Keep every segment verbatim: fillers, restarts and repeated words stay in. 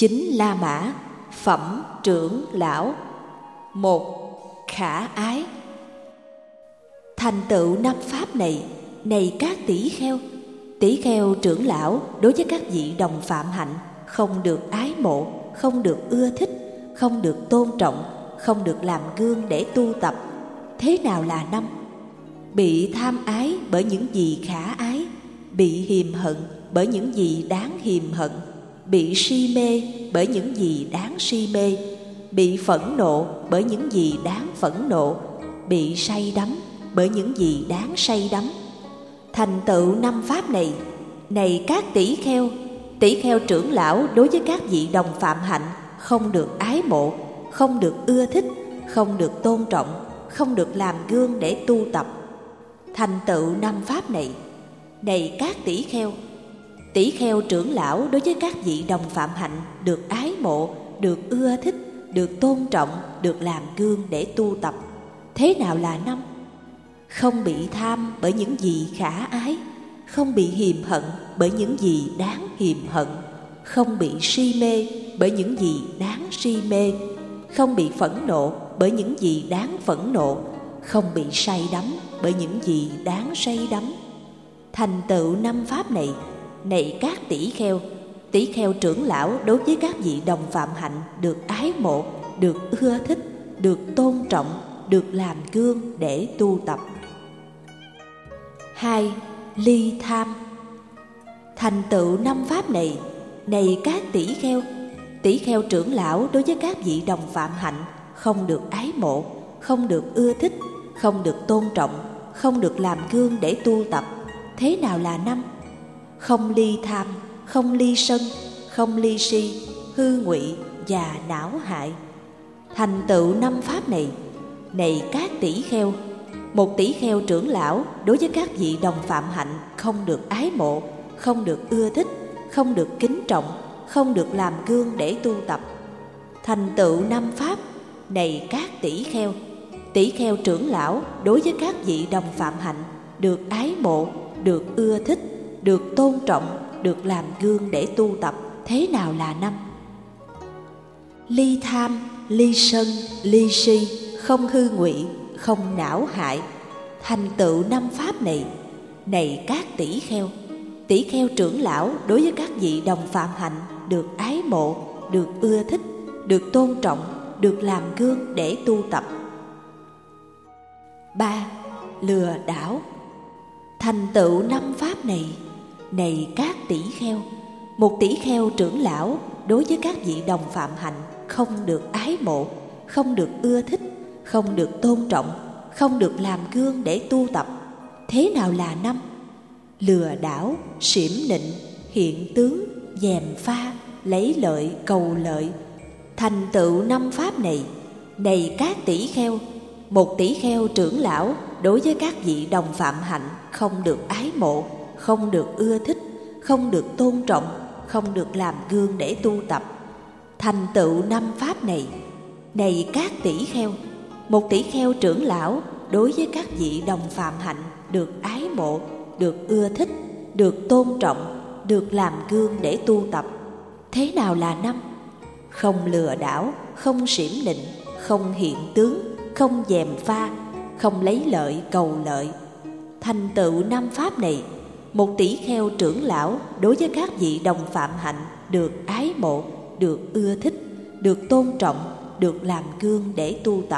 Chính La Mã, phẩm trưởng lão. Một. Khả ái. Thành tựu năm pháp này, này các tỷ kheo, tỷ kheo trưởng lão đối với các vị đồng phạm hạnh không được ái mộ, không được ưa thích, không được tôn trọng, không được làm gương để tu tập. Thế nào là năm? Bị tham ái bởi những gì khả ái, bị hiềm hận bởi những gì đáng hiềm hận, bị si mê bởi những gì đáng si mê, bị phẫn nộ bởi những gì đáng phẫn nộ, bị say đắm bởi những gì đáng say đắm. Thành tựu năm pháp này, này các tỷ kheo, tỷ kheo trưởng lão đối với các vị đồng phạm hạnh không được ái mộ, không được ưa thích, không được tôn trọng, không được làm gương để tu tập. Thành tựu năm pháp này, này các tỷ kheo, tỷ kheo trưởng lão đối với các vị đồng phạm hạnh được ái mộ, được ưa thích, được tôn trọng, được làm gương để tu tập. Thế nào là năm? Không bị tham bởi những gì khả ái, không bị hiềm hận bởi những gì đáng hiềm hận, không bị si mê bởi những gì đáng si mê, không bị phẫn nộ bởi những gì đáng phẫn nộ, không bị say đắm bởi những gì đáng say đắm. Thành tựu năm pháp này, này các tỷ kheo, tỷ kheo trưởng lão đối với các vị đồng phạm hạnh được ái mộ, được ưa thích, được tôn trọng, được làm gương để tu tập. Hai. Ly tham. Thành tựu năm pháp này, này các tỷ kheo, tỷ kheo trưởng lão đối với các vị đồng phạm hạnh không được ái mộ, không được ưa thích, không được tôn trọng, không được làm gương để tu tập. Thế nào là năm? Không ly tham, không ly sân, không ly si, hư ngụy và não hại. Thành tựu năm pháp này, này các tỷ kheo, một tỷ kheo trưởng lão đối với các vị đồng phạm hạnh không được ái mộ, không được ưa thích, không được kính trọng, không được làm gương để tu tập. Thành tựu năm pháp, này các tỷ kheo, tỷ kheo trưởng lão đối với các vị đồng phạm hạnh được ái mộ, được ưa thích, được tôn trọng, được làm gương để tu tập. Thế nào là năm? Ly tham, ly sân, ly si, không hư ngụy, không não hại. Thành tựu năm pháp này, này các tỷ kheo, tỷ kheo trưởng lão đối với các vị đồng phạm hạnh được ái mộ, được ưa thích, được tôn trọng, được làm gương để tu tập. Ba. Lừa đảo. Thành tựu năm pháp này, này các tỷ kheo, một tỷ kheo trưởng lão đối với các vị đồng phạm hạnh không được ái mộ, không được ưa thích, không được tôn trọng, không được làm gương để tu tập. Thế nào là năm? Lừa đảo, xỉm nịnh, hiện tướng, gièm pha, lấy lợi, cầu lợi. Thành tựu năm pháp này, này các tỷ kheo, một tỷ kheo trưởng lão đối với các vị đồng phạm hạnh không được ái mộ, không được ưa thích, không được tôn trọng, không được làm gương để tu tập. Thành tựu năm pháp này, này các tỷ kheo, một tỷ kheo trưởng lão đối với các vị đồng phạm hạnh được ái mộ, được ưa thích, được tôn trọng, được làm gương để tu tập. Thế nào là năm? Không lừa đảo, không xỉm nịnh, không hiện tướng, không gièm pha, không lấy lợi cầu lợi. Thành tựu năm pháp này, một tỷ kheo trưởng lão đối với các vị đồng phạm hạnh được ái mộ, được ưa thích, được tôn trọng, được làm gương để tu tập.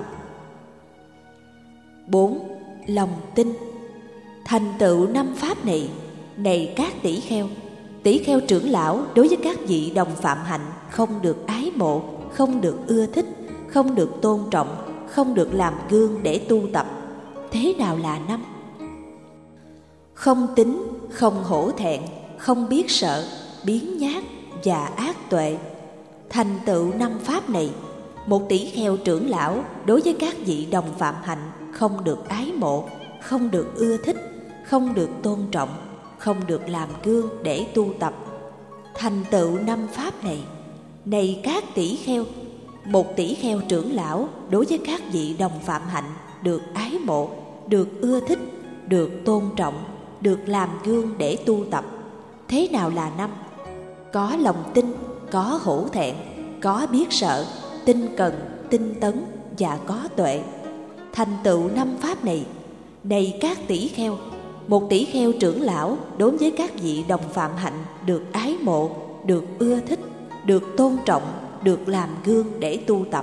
Bốn. Lòng tin. Thành tựu năm pháp này, này các tỷ kheo, tỷ kheo trưởng lão đối với các vị đồng phạm hạnh không được ái mộ, không được ưa thích, không được tôn trọng, không được làm gương để tu tập. Thế nào là năm? Không tín, không hổ thẹn, không biết sợ, biếng nhác và ác tuệ. Thành tựu năm pháp này, một tỷ kheo trưởng lão đối với các vị đồng phạm hạnh không được ái mộ, không được ưa thích, không được tôn trọng, không được làm gương để tu tập. Thành tựu năm pháp này, này các tỷ kheo, một tỷ kheo trưởng lão đối với các vị đồng phạm hạnh được ái mộ, được ưa thích, được tôn trọng, được làm gương để tu tập. Thế nào là năm? Có lòng tin, có hổ thẹn, có biết sợ, tinh cần, tinh tấn và có tuệ. Thành tựu năm pháp này, này các tỷ kheo, một tỷ kheo trưởng lão đối với các vị đồng phạm hạnh được ái mộ, được ưa thích, được tôn trọng, được làm gương để tu tập.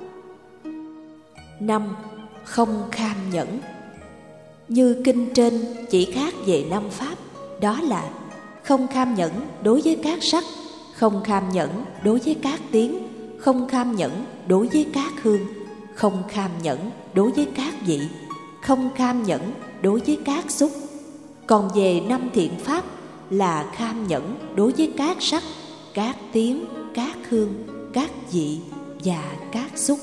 Năm. Không kham nhẫn. Như kinh trên chỉ khác về năm pháp, đó là không kham nhẫn đối với các sắc, không kham nhẫn đối với các tiếng, không kham nhẫn đối với các hương, không kham nhẫn đối với các vị, không kham nhẫn đối với các xúc. Còn về năm thiện pháp là kham nhẫn đối với các sắc, các tiếng, các hương, các vị và các xúc.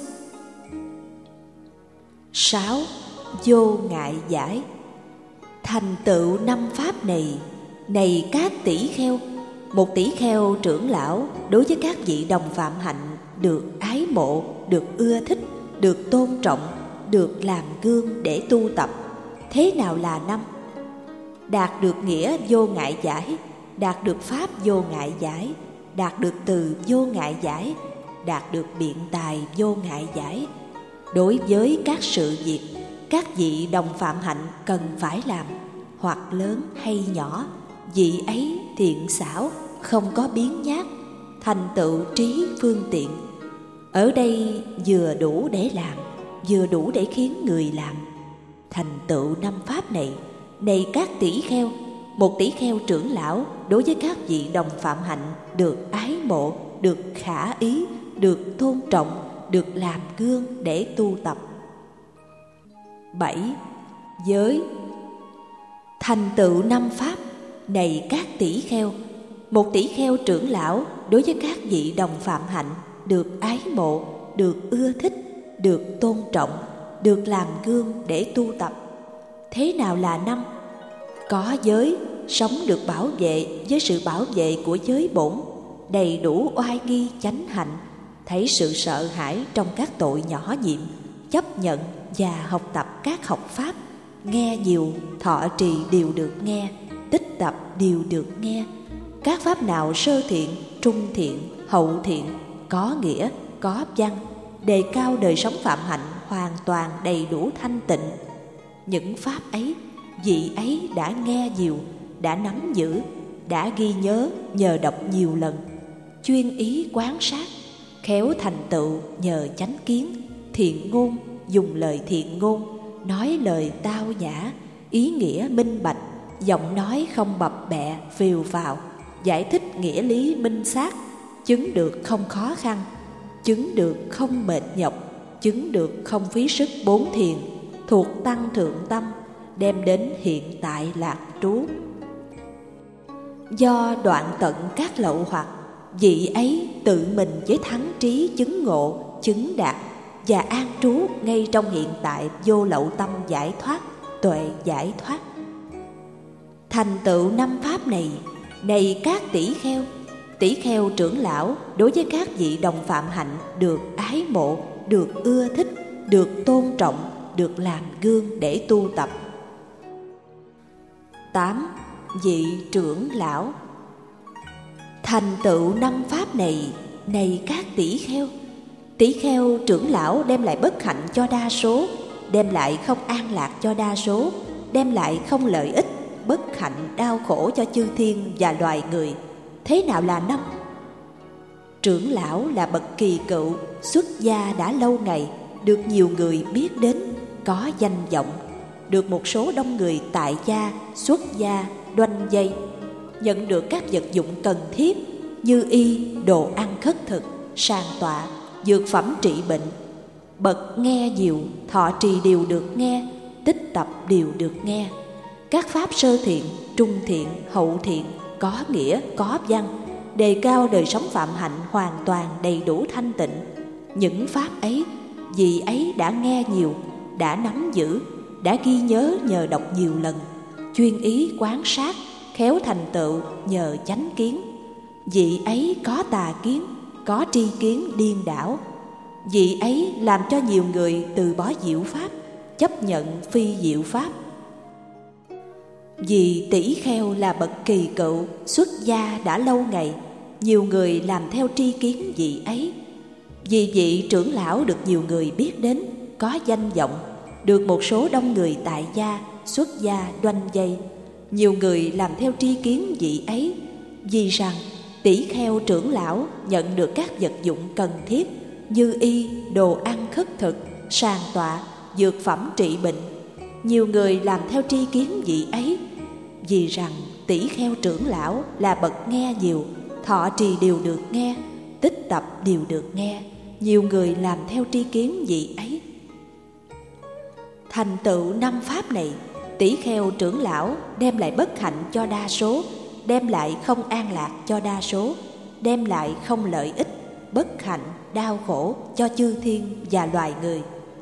Sáu. Vô ngại giải. Thành tựu năm pháp này, này các tỷ kheo, một tỷ kheo trưởng lão đối với các vị đồng phạm hạnh được ái mộ, được ưa thích, được tôn trọng, được làm gương để tu tập. Thế nào là năm? Đạt được nghĩa vô ngại giải, đạt được pháp vô ngại giải, đạt được từ vô ngại giải, đạt được biện tài vô ngại giải. Đối với các sự việc các vị đồng phạm hạnh cần phải làm, hoặc lớn hay nhỏ, vị ấy thiện xảo, không có biến nhát, thành tựu trí phương tiện. Ở đây vừa đủ để làm, vừa đủ để khiến người làm. Thành tựu năm pháp này, này các tỷ kheo, một tỷ kheo trưởng lão đối với các vị đồng phạm hạnh được ái mộ, được khả ý, được tôn trọng, được làm gương để tu tập. Bảy. Giới. Thành tựu năm pháp, này các tỷ kheo, một tỷ kheo trưởng lão đối với các vị đồng phạm hạnh được ái mộ, được ưa thích, được tôn trọng, được làm gương để tu tập. Thế nào là năm? Có giới, sống được bảo vệ với sự bảo vệ của giới bổn, đầy đủ oai nghi chánh hạnh, thấy sự sợ hãi trong các tội nhỏ nhiệm, chấp nhận và học tập các học pháp, nghe nhiều, thọ trì đều được nghe, tích tập đều được nghe. Các pháp nào sơ thiện, trung thiện, hậu thiện, có nghĩa, có văn, đề cao đời sống phạm hạnh hoàn toàn đầy đủ thanh tịnh. Những pháp ấy, vị ấy đã nghe nhiều, đã nắm giữ, đã ghi nhớ nhờ đọc nhiều lần, chuyên ý quán sát, khéo thành tựu nhờ chánh kiến, thiện ngôn, dùng lời thiện ngôn, nói lời tao nhã, ý nghĩa minh bạch, giọng nói không bập bẹ phều phào, giải thích nghĩa lý minh xác, chứng được không khó khăn, chứng được không mệt nhọc, chứng được không phí sức bốn thiền, thuộc tăng thượng tâm, đem đến hiện tại lạc trú. Do đoạn tận các lậu hoặc, vị ấy tự mình với thắng trí chứng ngộ, chứng đạt và an trú ngay trong hiện tại vô lậu tâm giải thoát, tuệ giải thoát. Thành tựu năm pháp này, này các tỷ kheo, tỷ kheo trưởng lão đối với các vị đồng phạm hạnh được ái mộ, được ưa thích, được tôn trọng, được làm gương để tu tập. Tám. Vị trưởng lão. Thành tựu năm pháp này, này các tỷ kheo, tỷ kheo trưởng lão đem lại bất hạnh cho đa số, đem lại không an lạc cho đa số, đem lại không lợi ích, bất hạnh đau khổ cho chư thiên và loài người. Thế nào là năm? Trưởng lão là bậc kỳ cựu, xuất gia đã lâu ngày, được nhiều người biết đến, có danh vọng, được một số đông người tại gia, xuất gia, đoanh dây, nhận được các vật dụng cần thiết như y, đồ ăn khất thực, sàng tọa, dược phẩm trị bệnh. Bậc nghe nhiều, thọ trì đều được nghe, tích tập đều được nghe. Các pháp sơ thiện, trung thiện, hậu thiện, có nghĩa, có văn, đề cao đời sống phạm hạnh hoàn toàn đầy đủ thanh tịnh. Những pháp ấy, vị ấy đã nghe nhiều, đã nắm giữ, đã ghi nhớ nhờ đọc nhiều lần, chuyên ý quán sát, khéo thành tựu nhờ chánh kiến. Vị ấy có tà kiến, có tri kiến điên đảo. Vị ấy làm cho nhiều người từ bỏ diệu pháp, chấp nhận phi diệu pháp. Vì tỷ kheo là bậc kỳ cựu, xuất gia đã lâu ngày, nhiều người làm theo tri kiến vị ấy. Vì vị trưởng lão được nhiều người biết đến, có danh vọng, được một số đông người tại gia, xuất gia đoanh vây. Nhiều người làm theo tri kiến vị ấy, vì rằng tỷ kheo trưởng lão nhận được các vật dụng cần thiết như y, đồ ăn khất thực, sàn tọa, dược phẩm trị bệnh. Nhiều người làm theo tri kiến vị ấy, vì rằng tỷ kheo trưởng lão là bậc nghe nhiều, thọ trì đều được nghe, tích tập đều được nghe. Nhiều người làm theo tri kiến vị ấy. Thành tựu năm pháp này, tỷ kheo trưởng lão đem lại bất hạnh cho đa số, đem lại không an lạc cho đa số, đem lại không lợi ích, bất hạnh, đau khổ cho chư thiên và loài người.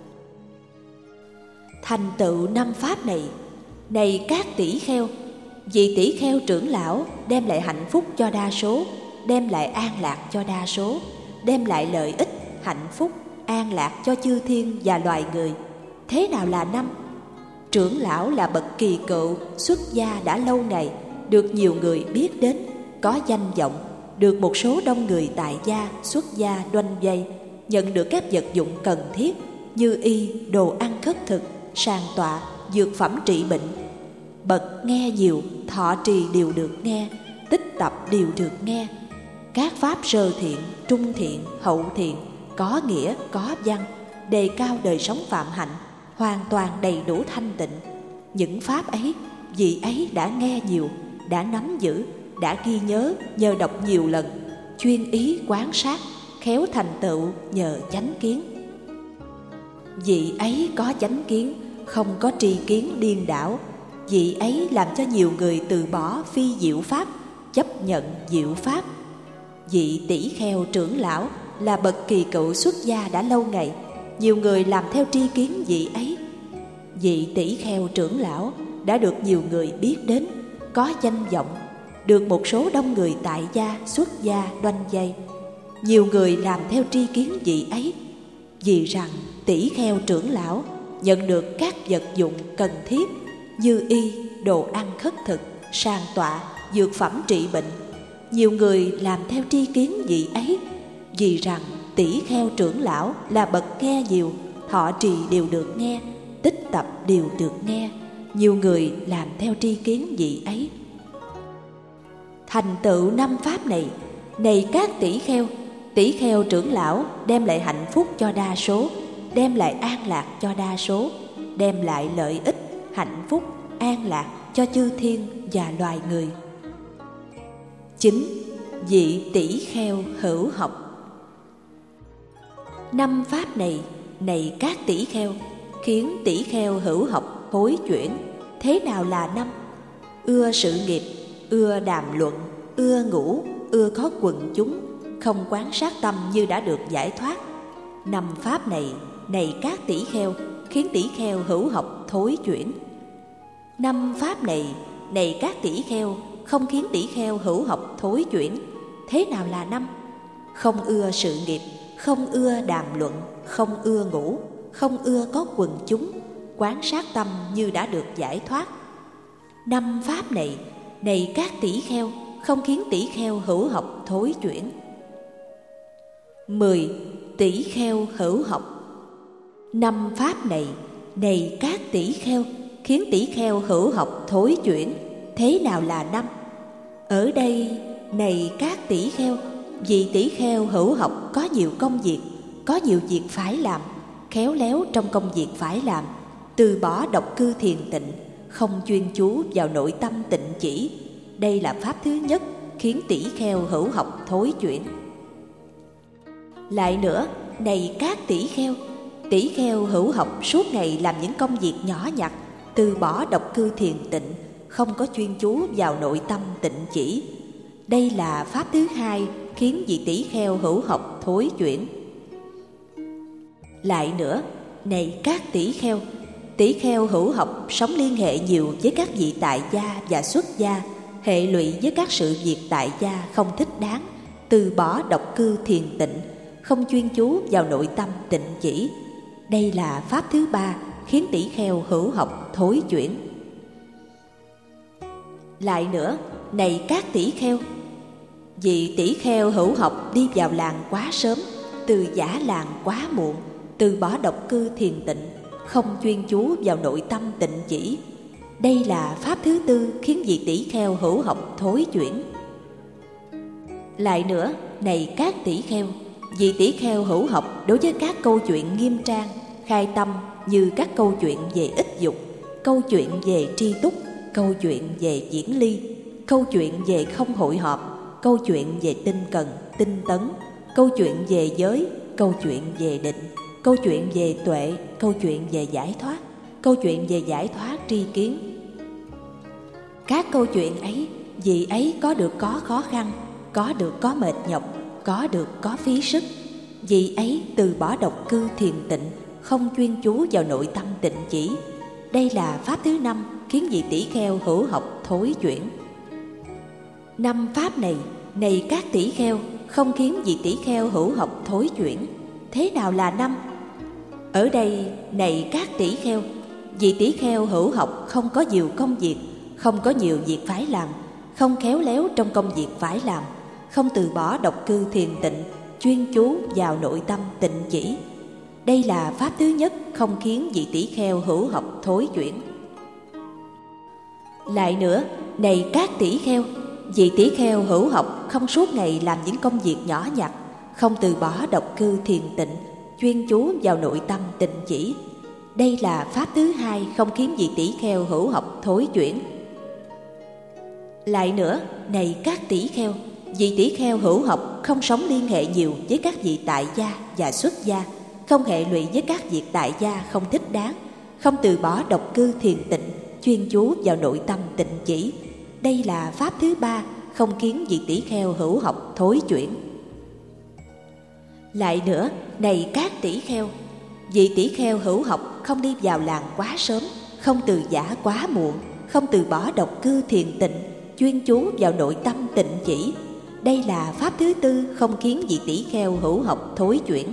Thành tựu năm pháp này, này các tỷ kheo, vị tỷ kheo trưởng lão đem lại hạnh phúc cho đa số, đem lại an lạc cho đa số, đem lại lợi ích, hạnh phúc, an lạc cho chư thiên và loài người. Thế nào là năm? Trưởng lão là bậc kỳ cựu, xuất gia đã lâu ngày, được nhiều người biết đến, có danh vọng, được một số đông người tại gia, xuất gia đoanh vây, nhận được các vật dụng cần thiết như y, đồ ăn khất thực, sàn tọa, dược phẩm trị bệnh. Bậc nghe nhiều, thọ trì đều được nghe, tích tập đều được nghe. Các pháp sơ thiện, trung thiện, hậu thiện, có nghĩa, có văn, đề cao đời sống phạm hạnh, hoàn toàn đầy đủ thanh tịnh. Những pháp ấy, vị ấy đã nghe nhiều, đã nắm giữ, đã ghi nhớ nhờ đọc nhiều lần, chuyên ý quán sát, khéo thành tựu nhờ chánh kiến. Vị ấy có chánh kiến, không có tri kiến điên đảo. Vị ấy làm cho nhiều người từ bỏ phi diệu pháp, chấp nhận diệu pháp. Vị tỷ kheo trưởng lão là bậc kỳ cựu xuất gia đã lâu ngày, nhiều người làm theo tri kiến vị ấy. Vị tỷ kheo trưởng lão đã được nhiều người biết đến, có danh vọng, được một số đông người tại gia, xuất gia đoanh vây. Nhiều người làm theo tri kiến vị ấy, vì rằng tỷ kheo trưởng lão nhận được các vật dụng cần thiết như y, đồ ăn khất thực, sàn tọa, dược phẩm trị bệnh. Nhiều người làm theo tri kiến vị ấy, vì rằng tỷ kheo trưởng lão là bậc nghe nhiều, thọ trì đều được nghe, tích tập đều được nghe. Nhiều người làm theo tri kiến vị ấy. Thành tựu năm pháp này, này các tỷ kheo, tỷ kheo trưởng lão đem lại hạnh phúc cho đa số, đem lại an lạc cho đa số, đem lại lợi ích, hạnh phúc, an lạc cho chư thiên và loài người. Chính vị tỷ kheo hữu học. Năm pháp này, này các tỷ kheo, khiến tỷ kheo hữu học hối chuyển. Thế nào là năm? Ưa sự nghiệp, ưa đàm luận, ưa ngủ, ưa có quần chúng, không quán sát tâm như đã được giải thoát. Năm pháp này, này các tỷ kheo, khiến tỷ kheo hữu học thối chuyển. Năm pháp này, này các tỷ kheo, không khiến tỷ kheo hữu học thối chuyển. Thế nào là năm? Không ưa sự nghiệp, không ưa đàm luận, không ưa ngủ, không ưa có quần chúng, quán sát tâm như đã được giải thoát. Năm pháp này, này các tỷ kheo, không khiến tỷ kheo hữu học thối chuyển. Mười. Tỷ kheo hữu học. Năm pháp này, này các tỷ kheo, khiến tỷ kheo hữu học thối chuyển. Thế nào là năm? Ở đây, này các tỷ kheo, vì tỷ kheo hữu học có nhiều công việc, có nhiều việc phải làm, khéo léo trong công việc phải làm, từ bỏ độc cư thiền tịnh, không chuyên chú vào nội tâm tịnh chỉ. Đây là pháp thứ nhất khiến tỷ kheo hữu học thối chuyển. Lại nữa, này các tỷ kheo, tỷ kheo hữu học suốt ngày làm những công việc nhỏ nhặt, từ bỏ độc cư thiền tịnh, không có chuyên chú vào nội tâm tịnh chỉ. Đây là pháp thứ hai khiến vị tỷ kheo hữu học thối chuyển. Lại nữa, này các tỷ kheo, tỷ kheo hữu học sống liên hệ nhiều với các vị tại gia và xuất gia, hệ lụy với các sự việc tại gia không thích đáng, từ bỏ độc cư thiền tịnh, không chuyên chú vào nội tâm tịnh chỉ. Đây là pháp thứ ba khiến tỷ kheo hữu học thối chuyển. Lại nữa, này các tỷ kheo, Vị tỷ kheo hữu học đi vào làng quá sớm, từ giả làng quá muộn, từ bỏ độc cư thiền tịnh, không chuyên chú vào nội tâm tịnh chỉ. Đây là pháp thứ tư khiến vị tỷ kheo hữu học thối chuyển. Lại nữa, này các tỷ kheo, vị tỷ kheo hữu học đối với các câu chuyện nghiêm trang, khai tâm như các câu chuyện về ích dục, câu chuyện về tri túc, câu chuyện về diễn ly, câu chuyện về không hội họp, câu chuyện về tinh cần, tinh tấn, câu chuyện về giới, câu chuyện về định, câu chuyện về tuệ, câu chuyện về giải thoát, câu chuyện về giải thoát tri kiến. Các câu chuyện ấy, vị ấy có được có khó khăn, có được có mệt nhọc, có được có phí sức. Vị ấy từ bỏ độc cư thiền tịnh, không chuyên chú vào nội tâm tịnh chỉ. Đây là pháp thứ năm khiến vị tỷ kheo hữu học thối chuyển. Năm pháp này, này các tỷ kheo, không khiến vị tỷ kheo hữu học thối chuyển. Thế nào là năm? Ở đây, này các tỷ kheo, vị tỷ kheo hữu học không có nhiều công việc, không có nhiều việc phải làm, không khéo léo trong công việc phải làm, không từ bỏ độc cư thiền tịnh, chuyên chú vào nội tâm tịnh chỉ. Đây là pháp thứ nhất không khiến vị tỷ kheo hữu học thối chuyển. Lại nữa, này các tỷ kheo, vị tỷ kheo hữu học không suốt ngày làm những công việc nhỏ nhặt, không từ bỏ độc cư thiền tịnh, chuyên chú vào nội tâm tịnh chỉ. Đây là pháp thứ hai không khiến vị tỷ kheo hữu học thối chuyển. Lại nữa, này các tỷ kheo, vị tỷ kheo hữu học không sống liên hệ nhiều với các vị tại gia và xuất gia, không hệ lụy với các việc tại gia không thích đáng, không từ bỏ độc cư thiền tịnh, chuyên chú vào nội tâm tịnh chỉ. Đây là pháp thứ ba không khiến vị tỷ kheo hữu học thối chuyển. Lại nữa, này các tỷ kheo, vị tỷ kheo hữu học không đi vào làng quá sớm, không từ giả quá muộn, không từ bỏ độc cư thiền tịnh, chuyên chú vào nội tâm tịnh chỉ. Đây là pháp thứ tư không khiến vị tỷ kheo hữu học thối chuyển.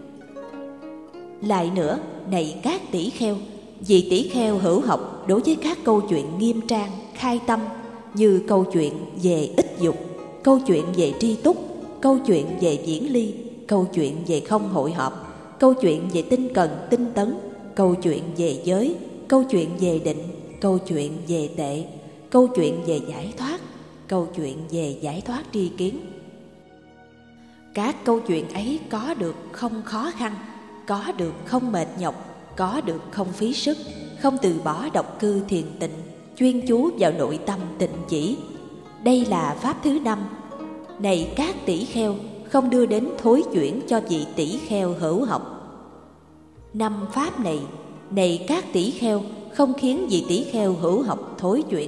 Lại nữa, này các tỷ kheo, vị tỷ kheo hữu học đối với các câu chuyện nghiêm trang, khai tâm như câu chuyện về ích dục, câu chuyện về tri túc, câu chuyện về diễn ly, câu chuyện về không hội họp, câu chuyện về tinh cần, tinh tấn, câu chuyện về giới, câu chuyện về định, câu chuyện về tệ, câu chuyện về giải thoát, câu chuyện về giải thoát tri kiến. Các câu chuyện ấy có được không khó khăn, có được không mệt nhọc, có được không phí sức, không từ bỏ độc cư thiền tịnh, chuyên chú vào nội tâm tịnh chỉ. Đây là pháp thứ năm. Này các tỷ kheo, không đưa đến thối chuyển cho vị tỷ kheo hữu học. Năm pháp này, này các tỷ kheo, không khiến vị tỷ kheo hữu học thối chuyển.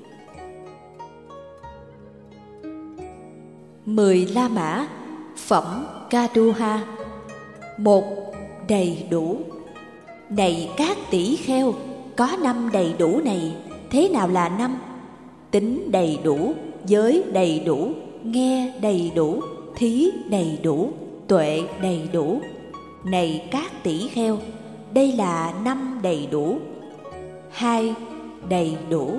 Mười La Mã, phẩm Kaduha. Một, đầy đủ. Này các tỷ kheo, có năm đầy đủ này, thế nào là năm? Tính đầy đủ, giới đầy đủ, nghe đầy đủ, thí đầy đủ, tuệ đầy đủ. Này các tỷ kheo, đây là năm đầy đủ. Hai, đầy đủ.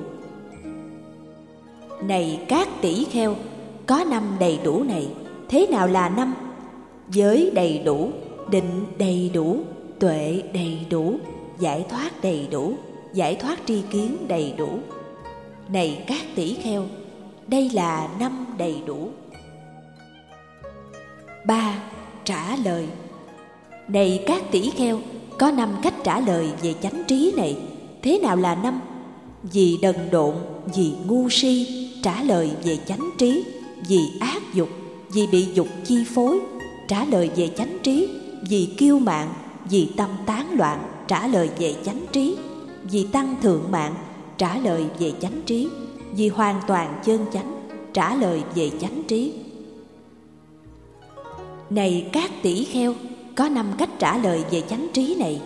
Này các tỷ kheo, có năm đầy đủ này, thế nào là năm? Giới đầy đủ, định đầy đủ, tuệ đầy đủ, giải thoát đầy đủ, giải thoát tri kiến đầy đủ. Này các tỷ kheo, đây là năm đầy đủ. Ba, trả lời. Này các tỷ kheo, có năm cách trả lời về chánh trí này, thế nào là năm? Vì đần độn, vì ngu si, trả lời về chánh trí. Vì ác dục, vì bị dục chi phối, trả lời về chánh trí. Vì kiêu mạn, vì tâm tán loạn, trả lời về chánh trí. Vì tăng thượng mạng, trả lời về chánh trí. Vì hoàn toàn chân chánh, trả lời về chánh trí. Này các tỷ kheo, có năm cách trả lời về chánh trí này.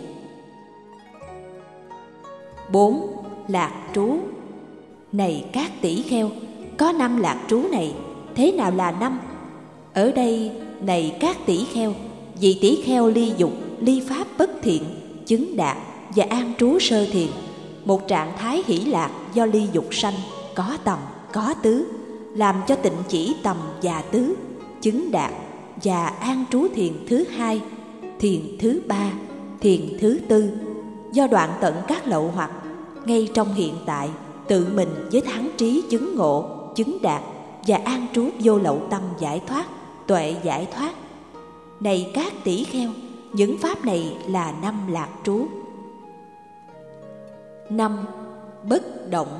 Bốn, lạc trú. Này các tỷ kheo, có năm lạc trú này, thế nào là năm? Ở đây, này các tỷ kheo, vị tỷ kheo ly dục, ly pháp bất thiện, chứng đạt và an trú sơ thiền, một trạng thái hỷ lạc do ly dục sanh, có tầm, có tứ, làm cho tịnh chỉ tầm và tứ, chứng đạt và an trú thiền thứ hai, thiền thứ ba, thiền thứ tư, do đoạn tận các lậu hoặc, ngay trong hiện tại, tự mình với thắng trí chứng ngộ, chứng đạt và an trú vô lậu tâm giải thoát, tuệ giải thoát. Này các tỷ kheo, những pháp này là năm lạc trú. Năm, bất động.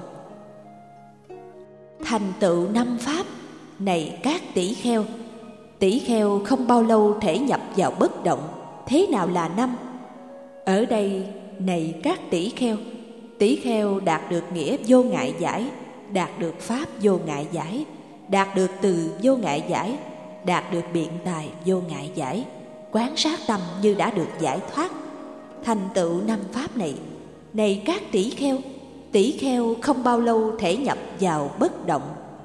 Thành tựu năm pháp, này các tỷ kheo, tỷ kheo không bao lâu thể nhập vào bất động. Thế nào là năm? Ở đây, này các tỷ kheo, tỷ kheo đạt được nghĩa vô ngại giải, đạt được pháp vô ngại giải, đạt được từ vô ngại giải, đạt được biện tài vô ngại giải, quán sát tâm như đã được giải thoát. Thành tựu năm pháp này, này các tỷ kheo, tỷ kheo không bao lâu thể nhập vào bất động.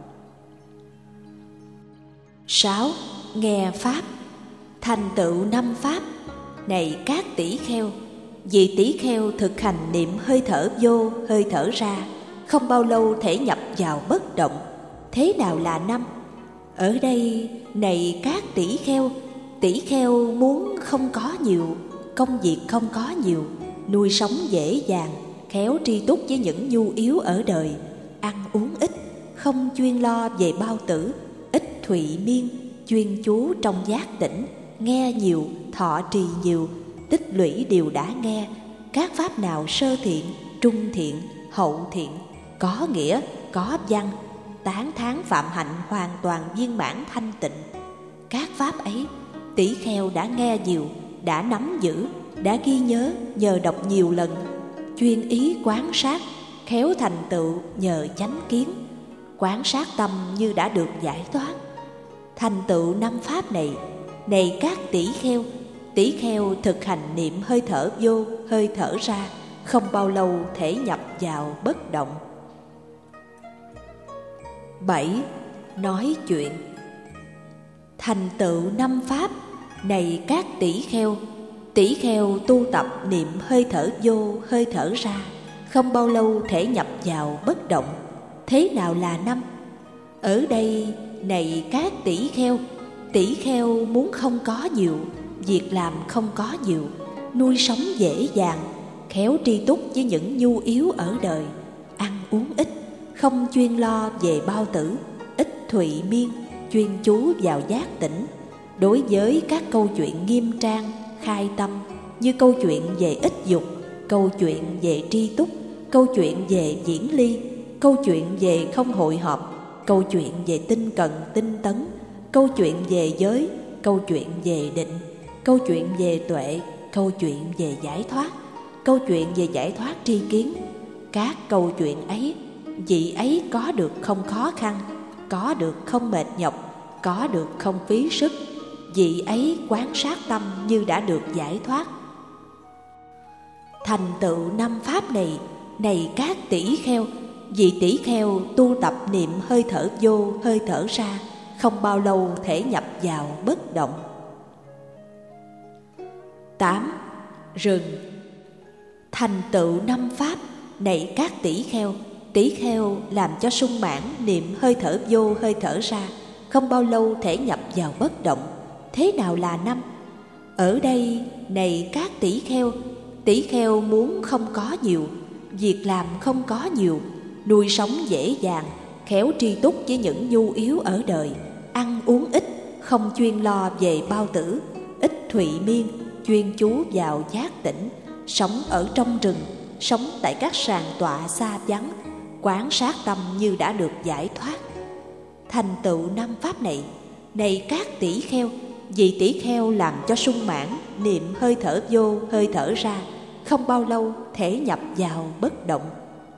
Sáu, nghe pháp. Thành tựu năm pháp, này các tỷ kheo, vị tỷ kheo thực hành niệm hơi thở vô, hơi thở ra, không bao lâu thể nhập vào bất động. Thế nào là năm? Ở đây, này các tỷ kheo, tỷ kheo muốn không có nhiều, công việc không có nhiều, nuôi sống dễ dàng, khéo tri túc với những nhu yếu ở đời, ăn uống ít, không chuyên lo về bao tử, ít thụy miên, chuyên chú trong giác tỉnh, nghe nhiều, thọ trì nhiều, tích lũy điều đã nghe, các pháp nào sơ thiện, trung thiện, hậu thiện, có nghĩa, có văn, tán thán phạm hạnh hoàn toàn viên mãn thanh tịnh. Các pháp ấy, tỷ kheo đã nghe nhiều, đã nắm giữ, đã ghi nhớ nhờ đọc nhiều lần, chuyên ý quán sát, khéo thành tựu nhờ chánh kiến, quán sát tâm như đã được giải thoát. Thành tựu năm pháp này, này các tỷ kheo, tỷ kheo thực hành niệm hơi thở vô, hơi thở ra, không bao lâu thể nhập vào bất động. Bảy, nói chuyện. Thành tựu năm pháp, này các tỷ kheo, tỷ kheo tu tập niệm hơi thở vô, hơi thở ra, không bao lâu thể nhập vào bất động. Thế nào là năm? Ở đây, này các tỷ kheo, tỷ kheo muốn không có nhiều, việc làm không có nhiều, nuôi sống dễ dàng, khéo tri túc với những nhu yếu ở đời, ăn uống ít, không chuyên lo về bao tử, ít thụy miên, chuyên chú vào giác tỉnh. Đối với các câu chuyện nghiêm trang, khai tâm, như câu chuyện về ít dục, câu chuyện về tri túc, câu chuyện về diễn ly, câu chuyện về không hội họp, câu chuyện về tinh cần tinh tấn, câu chuyện về giới, câu chuyện về định, câu chuyện về tuệ, câu chuyện về giải thoát, câu chuyện về giải thoát tri kiến. Các câu chuyện ấy, vị ấy có được không khó khăn, có được không mệt nhọc, có được không phí sức, vị ấy quán sát tâm như đã được giải thoát. Thành tựu năm pháp này, này các tỷ kheo, vị tỷ kheo tu tập niệm hơi thở vô, hơi thở ra, không bao lâu thể nhập vào bất động. Tám, rừng. Thành tựu năm pháp, này các tỷ kheo, tỷ kheo làm cho sung mãn niệm hơi thở vô, hơi thở ra, không bao lâu thể nhập vào bất động. Thế nào là năm? Ở đây, này các tỷ kheo, tỷ kheo muốn không có nhiều, việc làm không có nhiều, nuôi sống dễ dàng, khéo tri túc với những nhu yếu ở đời, ăn uống ít, không chuyên lo về bao tử, ít thụy miên, chuyên chú vào giác tỉnh, sống ở trong rừng, sống tại các sàn tọa xa vắng, quán sát tâm như đã được giải thoát. Thành tựu năm pháp này, này các tỷ kheo, vị tỷ kheo làm cho sung mãn niệm hơi thở vô, hơi thở ra, không bao lâu thể nhập vào bất động.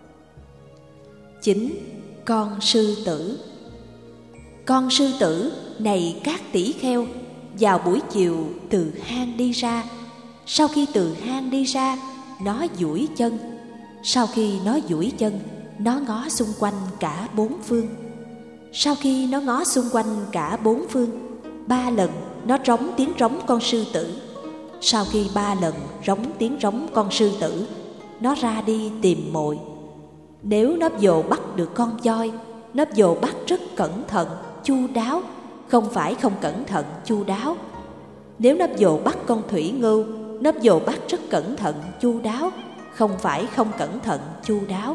Chín, con sư tử. Con sư tử, này các tỷ kheo, vào buổi chiều từ hang đi ra. Sau khi từ hang đi ra, nó duỗi chân. Sau khi nó duỗi chân, nó ngó xung quanh cả bốn phương. Sau khi nó ngó xung quanh cả bốn phương, ba lần nó rống tiếng rống con sư tử. Sau khi ba lần rống tiếng rống con sư tử, nó ra đi tìm mồi. Nếu nó vồ bắt được con voi, Nốp Dồ Bắc rất cẩn thận, chu đáo, không phải không cẩn thận, chu đáo. Nếu Nốp Dồ bắt con thủy ngưu, Nốp Dồ Bắc rất cẩn thận, chu đáo, không phải không cẩn thận, chu đáo.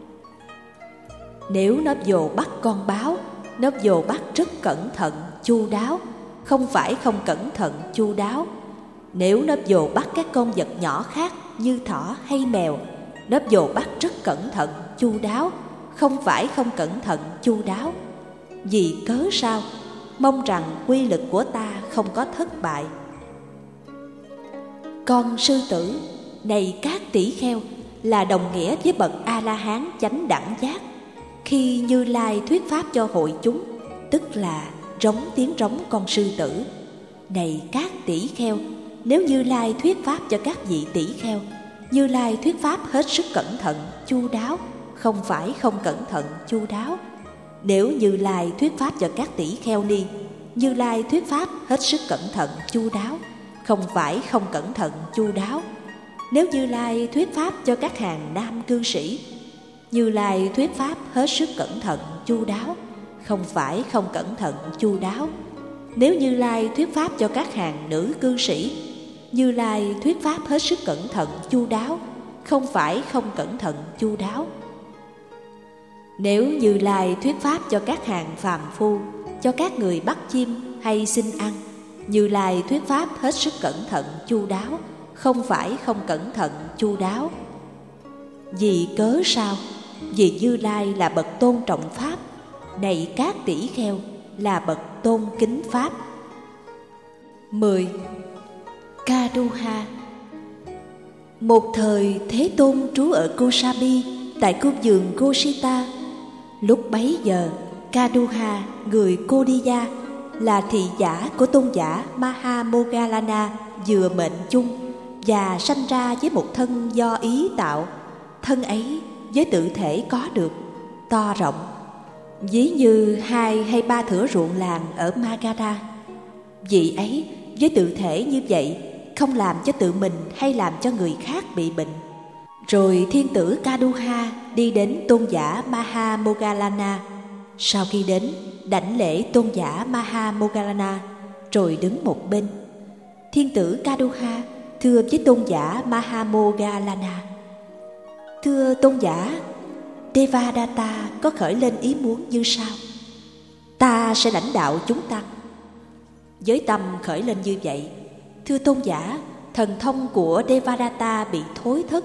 Nếu Nốp Dồ bắt con báo, Nốp Dồ Bắc rất cẩn thận, chu đáo, không phải không cẩn thận, chu đáo. Nếu Nốp Dồ bắt các con vật nhỏ khác như thỏ hay mèo, Nốp Dồ Bắc rất cẩn thận, chu đáo, không phải không cẩn thận, chu đáo. Vì cớ sao? Mong rằng quy lực của ta không có thất bại. Con sư tử, này các tỷ kheo, là đồng nghĩa với bậc A-la-hán chánh đẳng giác. Khi Như Lai thuyết pháp cho hội chúng, tức là rống tiếng rống con sư tử. Này các tỷ kheo, nếu Như Lai thuyết pháp cho các vị tỷ kheo, Như Lai thuyết pháp hết sức cẩn thận, chu đáo, không phải không cẩn thận, chu đáo. Nếu Như Lai thuyết pháp cho các tỷ kheo ni, Như Lai thuyết pháp hết sức cẩn thận, chu đáo, không phải không cẩn thận, chu đáo. Nếu Như Lai thuyết pháp cho các hàng nam cư sĩ, Như Lai thuyết pháp hết sức cẩn thận, chu đáo, không phải không cẩn thận, chu đáo. Nếu Như Lai thuyết pháp cho các hàng nữ cư sĩ, Như Lai thuyết pháp hết sức cẩn thận, chu đáo, không phải không cẩn thận, chu đáo. Nếu Như Lai thuyết pháp cho các hàng phàm phu, cho các người bắt chim hay xin ăn, Như Lai thuyết pháp hết sức cẩn thận, chu đáo, không phải không cẩn thận, chu đáo. Vì cớ sao? Vì Như Lai là bậc tôn trọng pháp, này các tỷ kheo, là bậc tôn kính pháp. Mười. Kaduha. Một thời Thế Tôn trú ở Kosabi, tại cung vườn Gosita. Lúc bấy giờ, Kaduha, người Kodiya, là thị giả của tôn giả Mahamoggallana, vừa mệnh chung và sanh ra với một thân do ý tạo. Thân ấy với tự thể có được, to rộng, ví như hai hay ba thửa ruộng làng ở Magadha. Vị ấy với tự thể như vậy, không làm cho tự mình hay làm cho người khác bị bệnh. Rồi thiên tử Kaduha đi đến tôn giả Mahamoggallana. Sau khi đến, đảnh lễ tôn giả Mahamoggallana, rồi đứng một bên. Thiên tử Kaduha thưa với tôn giả Mahamoggallana: Thưa tôn giả, Devadatta có khởi lên ý muốn như sau: ta sẽ lãnh đạo chúng tăng. Với tâm khởi lên như vậy, thưa tôn giả, thần thông của Devadatta bị thối thất.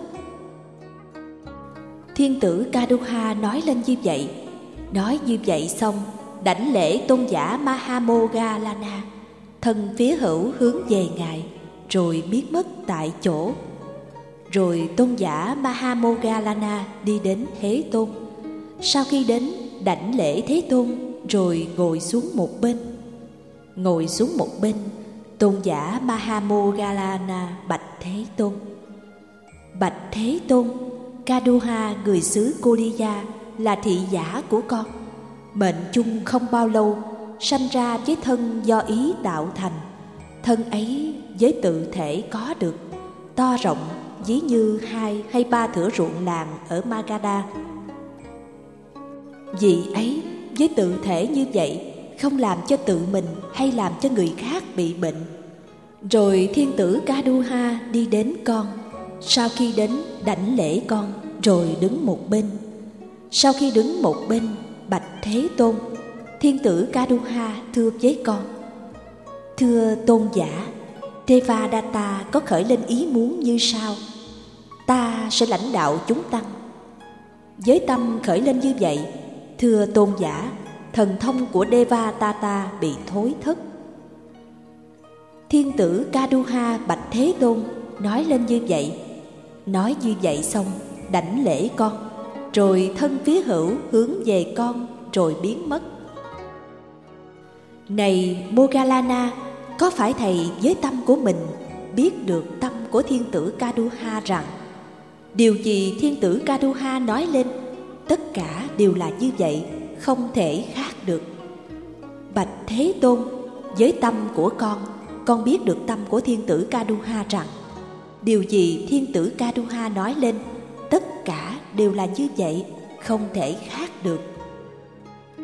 Thiên tử Kaduha nói lên như vậy. Nói như vậy xong, đảnh lễ tôn giả Mahamoggallana, thân phía hữu hướng về ngài, rồi biến mất tại chỗ. Rồi tôn giả Mahamoggallana đi đến Thế Tôn. Sau khi đến, đảnh lễ Thế Tôn, rồi ngồi xuống một bên. Ngồi xuống một bên, tôn giả Mahamoggallana bạch Thế Tôn: Bạch Thế Tôn, Kaduha người xứ Kodiya là thị giả của con. Mệnh chung không bao lâu, sanh ra với thân do ý tạo thành. Thân ấy với tự thể có được, to rộng, ví như hai hay ba thửa ruộng làng ở Magadha. Vị ấy với tự thể như vậy, không làm cho tự mình hay làm cho người khác bị bệnh. Rồi thiên tử Kaduha đi đến con. Sau khi đến, đảnh lễ con, rồi đứng một bên. Sau khi đứng một bên, bạch Thế Tôn. Thiên tử Kaduha thưa với con: Thưa tôn giả, Devadatta có khởi lên ý muốn như sau: ta sẽ lãnh đạo chúng tăng. Với tâm khởi lên như vậy, thưa tôn giả, thần thông của Devadatta bị thối thất. Thiên tử Kaduha bạch Thế Tôn, nói lên như vậy. Nói như vậy xong, đảnh lễ con, rồi thân phía hữu hướng về con, rồi biến mất. Này Moggallana, có phải thầy với tâm của mình biết được tâm của thiên tử Kaduha rằng điều gì thiên tử Kaduha nói lên, tất cả đều là như vậy, không thể khác được. Bạch Thế Tôn, với tâm của con, con biết được tâm của thiên tử Kaduha rằng điều gì thiên tử Kaduha nói lên, tất cả đều là như vậy, không thể khác được.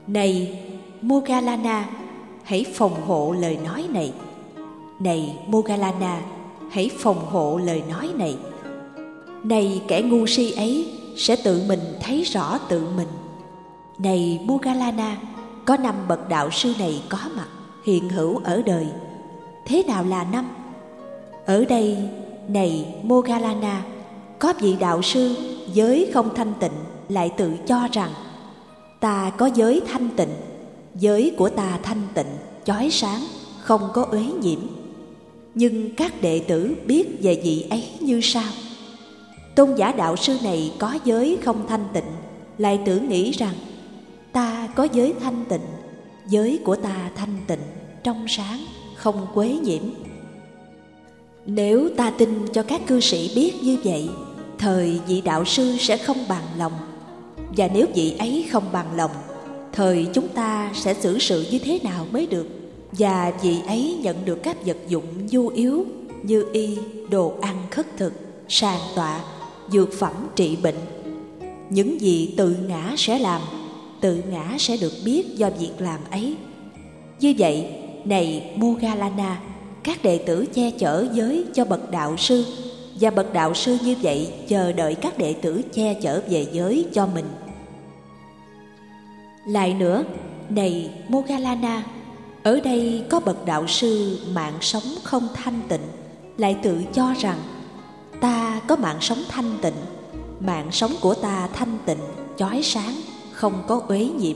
Này Moggallana, hãy phòng hộ lời nói này. Này Moggallana, hãy phòng hộ lời nói này. Này kẻ ngu si ấy sẽ tự mình thấy rõ tự mình. Này Moggallana, có năm bậc đạo sư này có mặt, hiện hữu ở đời. Thế nào là năm? Ở đây, này Moggallana, có vị đạo sư giới không thanh tịnh lại tự cho rằng ta có giới thanh tịnh, giới của ta thanh tịnh, chói sáng, không có uế nhiễm. Nhưng các đệ tử biết về vị ấy như sau. Tôn giả đạo sư này có giới không thanh tịnh lại tự nghĩ rằng ta có giới thanh tịnh, giới của ta thanh tịnh, trong sáng, không quế nhiễm. Nếu ta tin cho các cư sĩ biết như vậy, thời vị đạo sư sẽ không bằng lòng. Và nếu vị ấy không bằng lòng, thời chúng ta sẽ xử sự như thế nào mới được? Và vị ấy nhận được các vật dụng nhu yếu như y, đồ ăn khất thực, sàn tọa, dược phẩm trị bệnh. Những gì tự ngã sẽ làm, tự ngã sẽ được biết do việc làm ấy. Như vậy, này Moggallana, các đệ tử che chở giới cho bậc đạo sư, và bậc đạo sư như vậy chờ đợi các đệ tử che chở về giới cho mình. Lại nữa, này Moggallana, ở đây có bậc đạo sư mạng sống không thanh tịnh lại tự cho rằng ta có mạng sống thanh tịnh, mạng sống của ta thanh tịnh, chói sáng, không có uế nhiễm.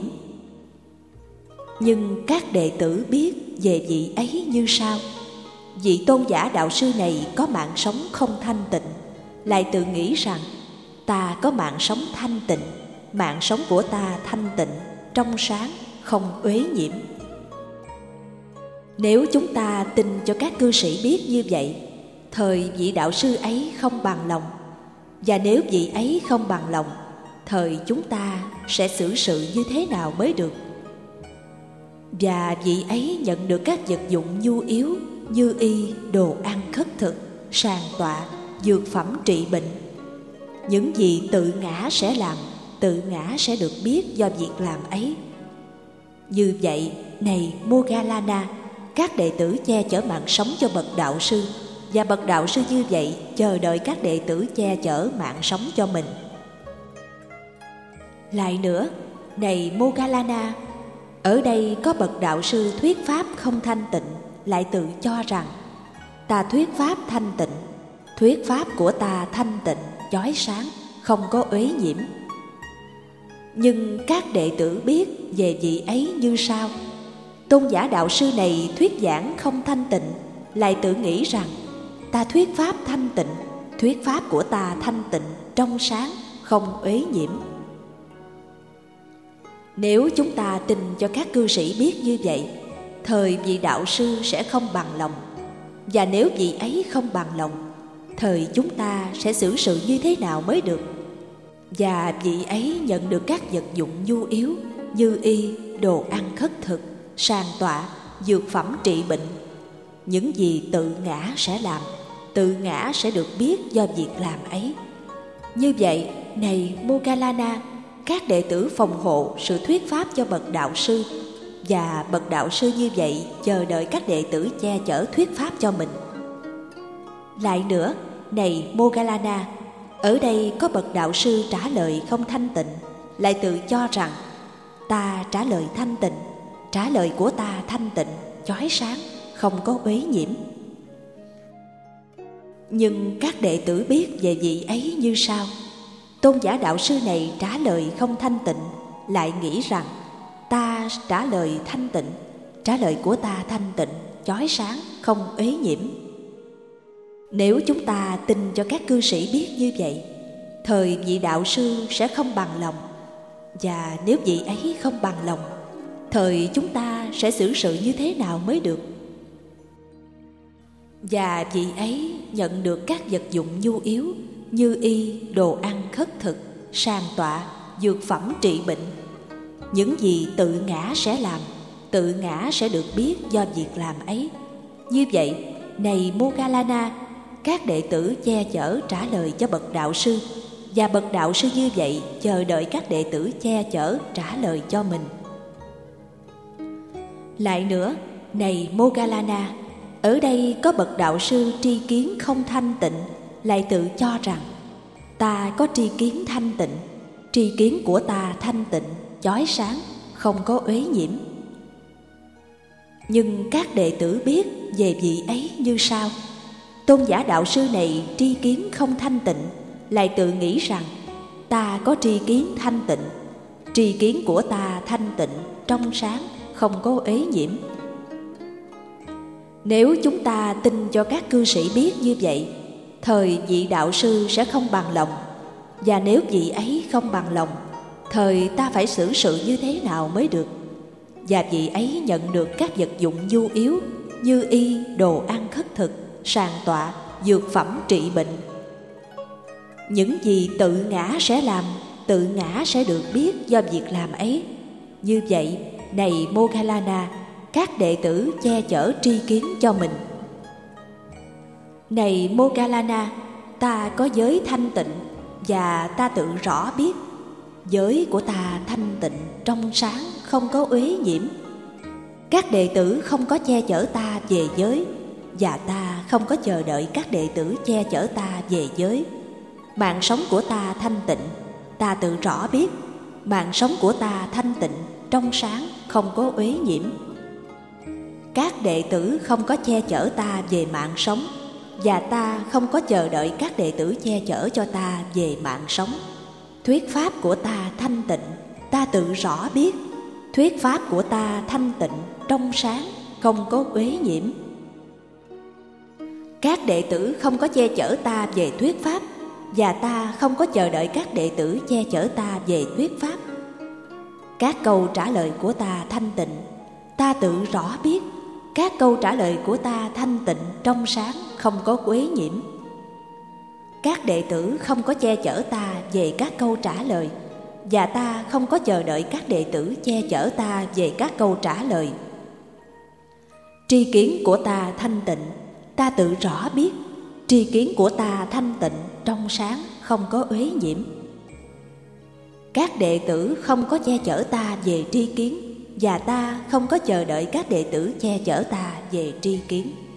Nhưng các đệ tử biết về vị ấy như sau. Vị tôn giả đạo sư này có mạng sống không thanh tịnh lại tự nghĩ rằng ta có mạng sống thanh tịnh, mạng sống của ta thanh tịnh, trong sáng, không uế nhiễm. Nếu chúng ta tin cho các cư sĩ biết như vậy, thời vị đạo sư ấy không bằng lòng. Và nếu vị ấy không bằng lòng, thời chúng ta sẽ xử sự như thế nào mới được? Và vị ấy nhận được các vật dụng nhu yếu như y, đồ ăn khất thực, sàn tọa, dược phẩm trị bệnh. Những gì tự ngã sẽ làm, tự ngã sẽ được biết do việc làm ấy. Như vậy, này Moggallana, các đệ tử che chở mạng sống cho bậc đạo sư, và bậc đạo sư như vậy chờ đợi các đệ tử che chở mạng sống cho mình. Lại nữa, này Moggallana, ở đây có bậc đạo sư thuyết pháp không thanh tịnh lại tự cho rằng ta thuyết pháp thanh tịnh, thuyết pháp của ta thanh tịnh, chói sáng, không có uế nhiễm. Nhưng các đệ tử biết về vị ấy như sau. Tôn giả đạo sư này thuyết giảng không thanh tịnh lại tự nghĩ rằng ta thuyết pháp thanh tịnh, thuyết pháp của ta thanh tịnh, trong sáng, không uế nhiễm. Nếu chúng ta tin cho các cư sĩ biết như vậy, thời vị đạo sư sẽ không bằng lòng. Và nếu vị ấy không bằng lòng, thời chúng ta sẽ xử sự như thế nào mới được? Và vị ấy nhận được các vật dụng nhu yếu như y, đồ ăn khất thực, sàn tọa, dược phẩm trị bệnh. Những gì tự ngã sẽ làm, tự ngã sẽ được biết do việc làm ấy. Như vậy, này Moggallana, các đệ tử phòng hộ sự thuyết pháp cho bậc đạo sư, và bậc đạo sư như vậy chờ đợi các đệ tử che chở thuyết pháp cho mình. Lại nữa, này Moggallana, ở đây có bậc đạo sư trả lời không thanh tịnh lại tự cho rằng ta trả lời thanh tịnh, trả lời của ta thanh tịnh, chói sáng, không có uế nhiễm. Nhưng các đệ tử biết về vị ấy như sau. Tôn giả đạo sư này trả lời không thanh tịnh lại nghĩ rằng ta trả lời thanh tịnh, trả lời của ta thanh tịnh, chói sáng, không uế nhiễm. Nếu chúng ta tin cho các cư sĩ biết như vậy, thời vị đạo sư sẽ không bằng lòng. Và nếu vị ấy không bằng lòng, thời chúng ta sẽ xử sự như thế nào mới được? Và vị ấy nhận được các vật dụng nhu yếu như y, đồ ăn khất thực, sàn tọa, dược phẩm trị bệnh. Những gì tự ngã sẽ làm, tự ngã sẽ được biết do việc làm ấy. Như vậy, này Moggallana, các đệ tử che chở trả lời cho bậc đạo sư, và bậc đạo sư như vậy chờ đợi các đệ tử che chở trả lời cho mình. Lại nữa, này Moggallana, ở đây có bậc đạo sư tri kiến không thanh tịnh, lại tự cho rằng ta có tri kiến thanh tịnh, tri kiến của ta thanh tịnh, chói sáng, không có uế nhiễm. Nhưng các đệ tử biết về vị ấy như sau: tôn giả đạo sư này tri kiến không thanh tịnh, lại tự nghĩ rằng ta có tri kiến thanh tịnh, tri kiến của ta thanh tịnh, trong sáng, không có uế nhiễm. Nếu chúng ta tin cho các cư sĩ biết như vậy, thời vị đạo sư sẽ không bằng lòng. Và nếu vị ấy không bằng lòng, thời ta phải xử sự như thế nào mới được? Và vị ấy nhận được các vật dụng nhu yếu như y, đồ ăn khất thực, sàn tọa, dược phẩm trị bệnh. Những gì tự ngã sẽ làm, tự ngã sẽ được biết do việc làm ấy. Như vậy, này Moggallana, các đệ tử che chở tri kiến cho mình. Này Moggallana, ta có giới thanh tịnh, và ta tự rõ biết giới của ta thanh tịnh, trong sáng, không có uế nhiễm. Các đệ tử không có che chở ta về giới, và ta không có chờ đợi các đệ tử che chở ta về giới. Mạng sống của ta thanh tịnh, ta tự rõ biết mạng sống của ta thanh tịnh, trong sáng, không có uế nhiễm. Các đệ tử không có che chở ta về mạng sống, và ta không có chờ đợi các đệ tử che chở cho ta về mạng sống. Thuyết pháp của ta thanh tịnh, ta tự rõ biết thuyết pháp của ta thanh tịnh, trong sáng, không có uế nhiễm. Các đệ tử không có che chở ta về thuyết pháp, và ta không có chờ đợi các đệ tử che chở ta về thuyết pháp. Các câu trả lời của ta thanh tịnh, ta tự rõ biết các câu trả lời của ta thanh tịnh, trong sáng, không có uế nhiễm. Các đệ tử không có che chở ta về các câu trả lời, và ta không có chờ đợi các đệ tử che chở ta về các câu trả lời. Tri kiến của ta thanh tịnh, ta tự rõ biết tri kiến của ta thanh tịnh, trong sáng, không có uế nhiễm. Các đệ tử không có che chở ta về tri kiến, và ta không có chờ đợi các đệ tử che chở ta về tri kiến.